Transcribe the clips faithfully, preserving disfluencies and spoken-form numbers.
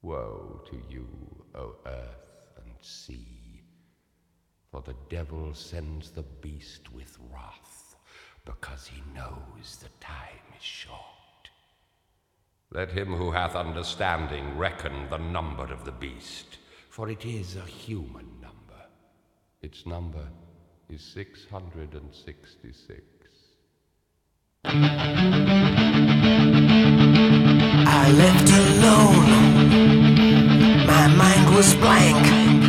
Woe to you, O earth and sea, for the devil sends the beast with wrath, because he knows the time is short. Let him who hath understanding reckon the number of the beast, for it is a human number. Its number is six hundred and sixty-six. I left alone, my mind was blank.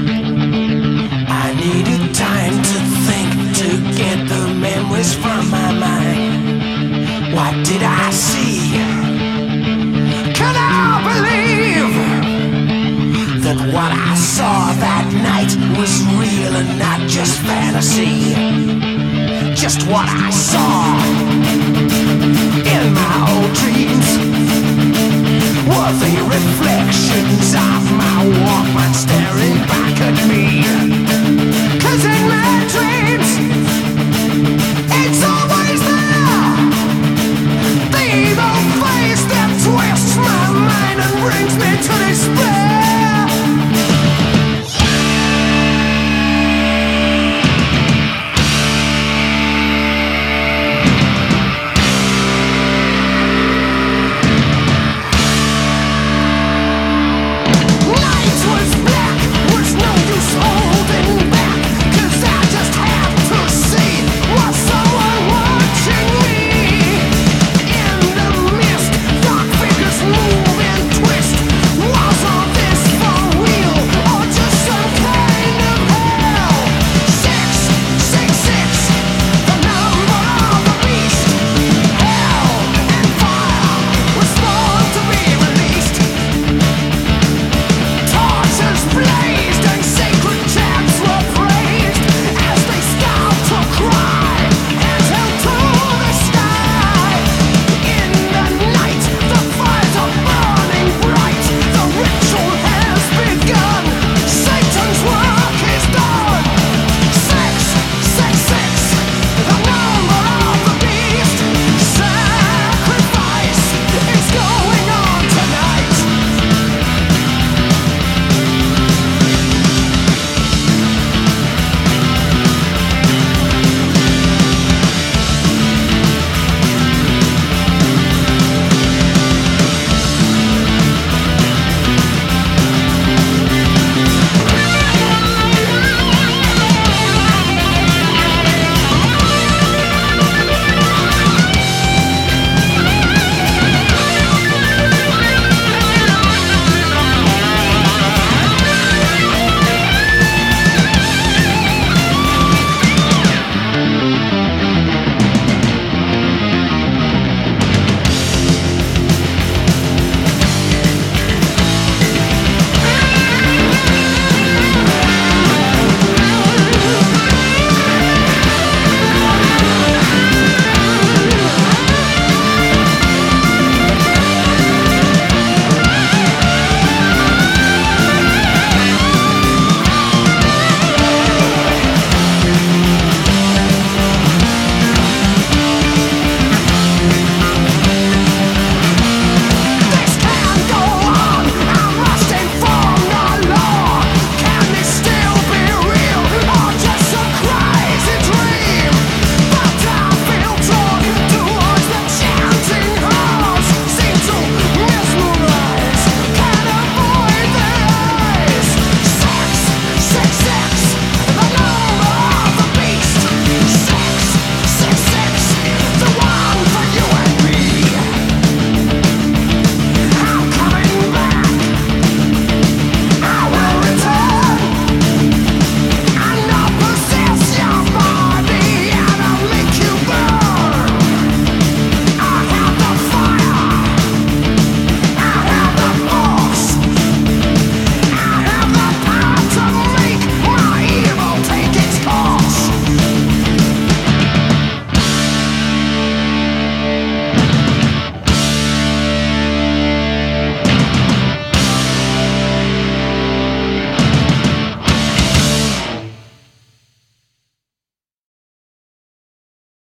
I needed time to think, to get the memories from my mind. What did I see? Can I believe that what I saw that night was real and not just fantasy? Just what I saw in my old dreams were the reflections of my Walkman staring back at me. Cause in my dreams, it's always there, the evil face that twists my mind and brings me to despair.